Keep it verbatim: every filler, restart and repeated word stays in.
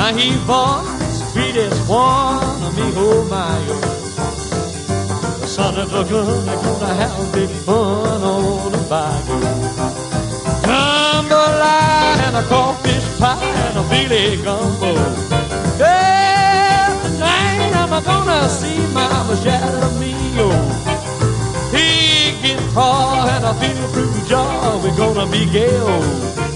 he born, sweetest one of me, oh my, oh. The son of a gun, I'm gonna have big fun on the bayou. Jambalaya and a crawfish pie and a Billy gumbo. Yeah, tonight I'm gonna see Mama Shadow Mio. Big guitar and a feel through jar, we're gonna be gay old.